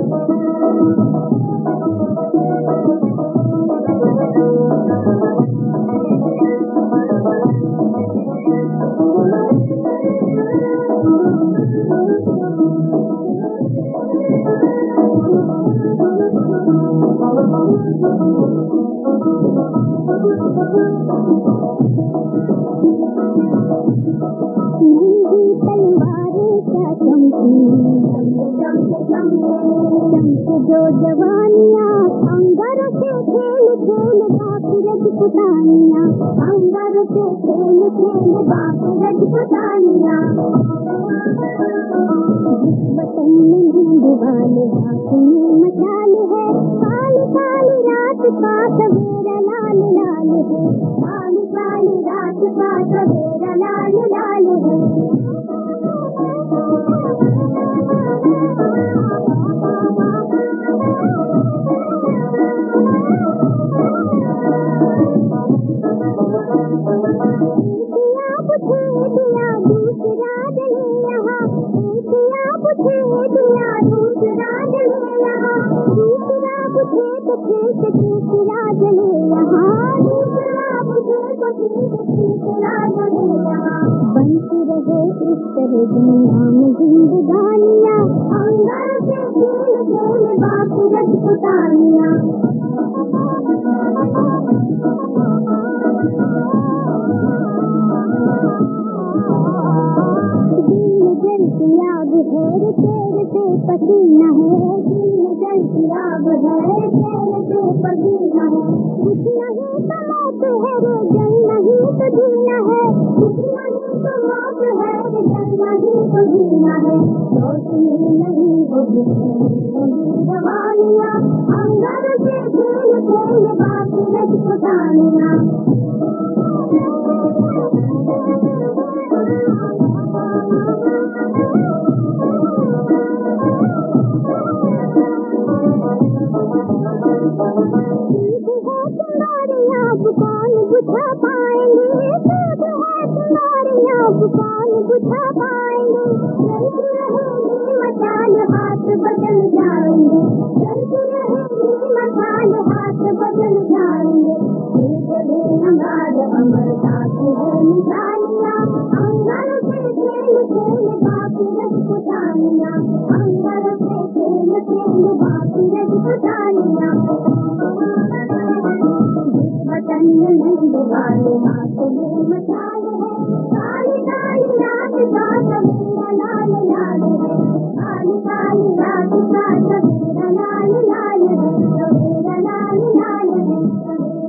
जो जवानियाँ अंगार से खेल खेल बाप रजपुतानियाँ, अंगार से खेल खेल बाप रजपुतानियाँ। वतन में नींद वाले बाप में मचाल है, काली काली रात का सवेरा लाल लाल है, काली काली रात का सवेरा लाल लाल है। बनती रहे इस तरह दुनिया में जिंदगानियाँ, अंगार से खेल खेल बाप रजपुतानियाँ। जलती आग है तेरे से पसीना है, जलती आग है तेरे से पसीना है। कुछ नहीं तो मौत है रे, जल नहीं तो जीना है, कुछ नहीं तो मौत है रे, जल नहीं तो जीना है। रोशनी नहीं होगी जवानियाँ, अंगार से खेल खेल बाप रजपुतानियाँ। कौन बुझा पाएंगे, सूझ है तुम्हारी आँख कौन बुझा पाएंगे। चलती रहेगी मचाल हाथ बदल जाएंगे, चलती रहेगी मचाल हाथ बदल जाएंगे। अंगार अमरता की है निशानियाँ, अंगार से खेल खेल बाप रजपुतानियाँ, अंगार से खेल खेल बाप रजपुतानियाँ। वतन में नींद वाले बाप में मचाल है, काली काली रात का सवेरा लाल लाल है, काली काली रात का सवेरा लाल लाल है, सवेरा लाल लाल है, सवेरा